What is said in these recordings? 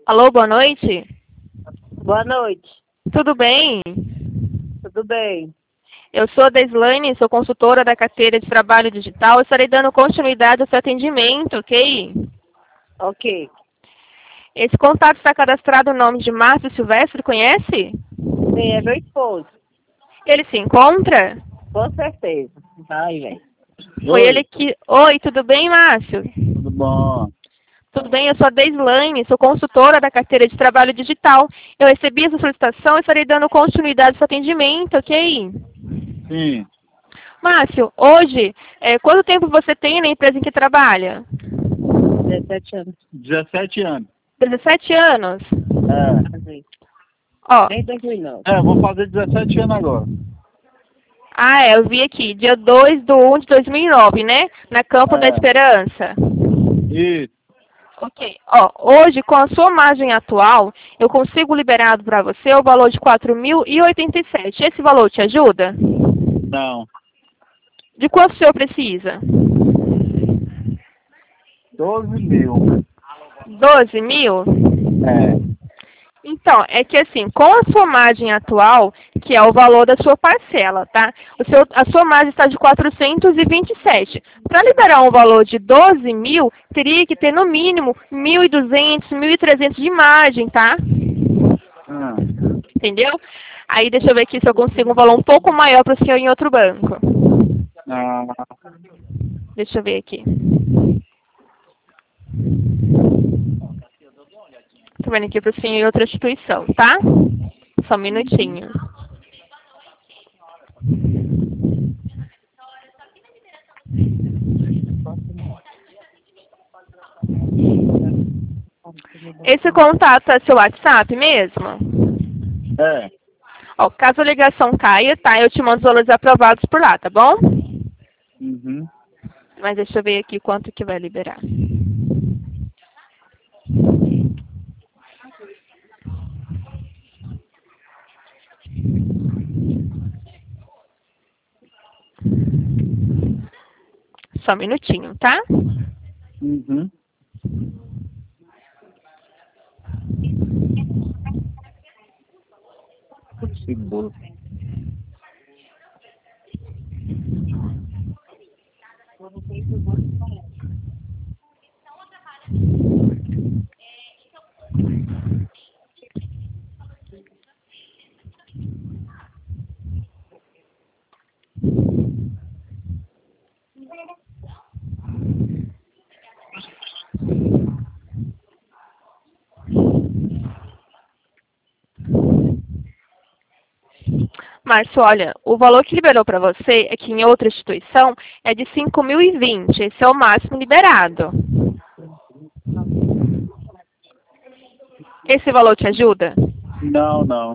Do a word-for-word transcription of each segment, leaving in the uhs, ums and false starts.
Alô, boa noite. Boa noite. Tudo bem? Tudo bem? Eu sou a Deslane, sou consultora da carteira de trabalho digital. Estarei dando continuidade ao seu atendimento, ok? Ok. Esse contato está cadastrado no nome de Márcio Silvestre, conhece? Sim, é meu esposo. Ele se encontra? Com certeza. Vai, velho. Foi Oi, ele que... Oi, tudo bem, Márcio? tudo bom? Tudo bem, eu sou a Deslane, sou consultora da carteira de trabalho digital. Eu recebi essa solicitação e estarei dando continuidade ao seu atendimento, ok? Sim, Márcio, hoje, é, quanto tempo você tem na empresa em que trabalha? dezessete anos. dezessete anos. dezessete anos? É, Assim. Ó, Nem dois mil, não. é, vou fazer dezessete anos agora. ah, é, eu vi aqui, dia dois de um de dois mil e nove, né? Na Campo da É, Esperança. isso. Ok. Ó, hoje, com a sua margem atual, eu consigo liberado para você o valor de quatro mil e oitenta e sete. Esse valor te ajuda? Não, De quanto o senhor precisa? doze mil. doze mil? É, Então, é que assim, com a sua margem atual, que é o valor da sua parcela, tá? O seu, a sua margem está de quatrocentos e vinte e sete. Para liberar um valor de doze mil, teria que ter no mínimo mil e duzentos, mil e trezentos de margem, tá? ah, Entendeu? Aí deixa eu ver aqui se eu consigo um valor um pouco maior para o senhor em outro banco. ah, Deixa eu ver aqui. Tô vendo aqui para o senhor em outra instituição, tá? Só um minutinho. Esse contato é seu WhatsApp mesmo? é, Ó, caso a ligação caia, tá? Eu te mando os valores aprovados por lá, tá bom? uhum. Mas deixa eu ver aqui quanto que vai liberar. Só um minutinho, tá? Uhum. Seguro. Márcio, olha, o valor que liberou para você é que em outra instituição é de cinco mil e vinte. Esse é o máximo liberado. Esse valor te ajuda? Não, não.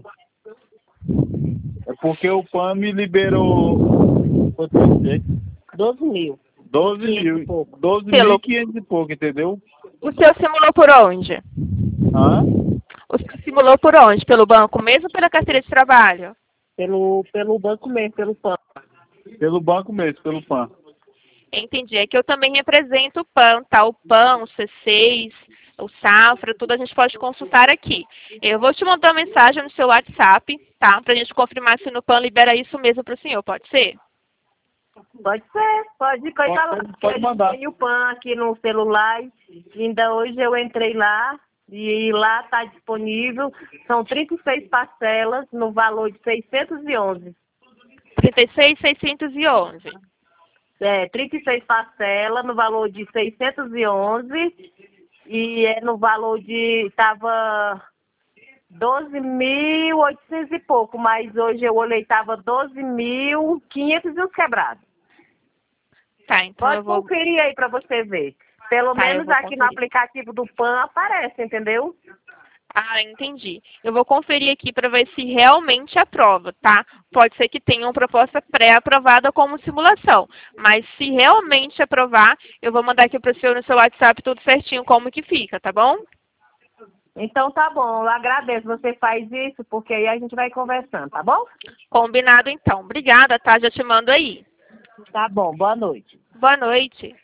É porque o P A M me liberou quanto eu sei? doze mil. doze quinhentos mil. e pouco. doze mil Pelo... e quinhentos e pouco, entendeu? O seu simulou por onde? Hã? O seu simulou por onde? Pelo banco mesmo ou pela carteira de trabalho? Pelo, pelo banco mesmo, pelo P A M. Pelo banco mesmo, pelo P A M. Entendi. É que eu também represento o P A N, tá? O P A N, o C seis, o Safra, tudo a gente pode consultar aqui. Eu vou te mandar uma mensagem no seu WhatsApp, tá? Pra gente confirmar se no P A N libera isso mesmo pro senhor, pode ser? Pode ser, pode ir. Coitado, Pode, pode mandar. tem o P A M aqui no celular. Ainda hoje eu entrei lá e lá está disponível. São trinta e seis parcelas no valor de seiscentos e onze. trinta e seis, seiscentos e onze. É, trinta e seis parcelas no valor de seiscentos e onze e é no valor de, estava doze mil e oitocentos e pouco, mas hoje eu olhei, estava doze mil e quinhentos e uns quebrados. Tá, então Pode eu vou... conferir aí para você ver. Pelo Tá, eu menos vou aqui no conferir. aplicativo do P A M aparece, entendeu? Ah, entendi. Eu vou conferir aqui para ver se realmente aprova, tá? Pode ser que tenha uma proposta pré-aprovada como simulação, mas se realmente aprovar, eu vou mandar aqui para o senhor no seu WhatsApp tudo certinho como que fica, tá bom? Então tá bom, eu agradeço. Você faz isso, porque aí a gente vai conversando, tá bom? Combinado então. Obrigada, tá? Já te mando aí. Tá bom, boa noite. Boa noite.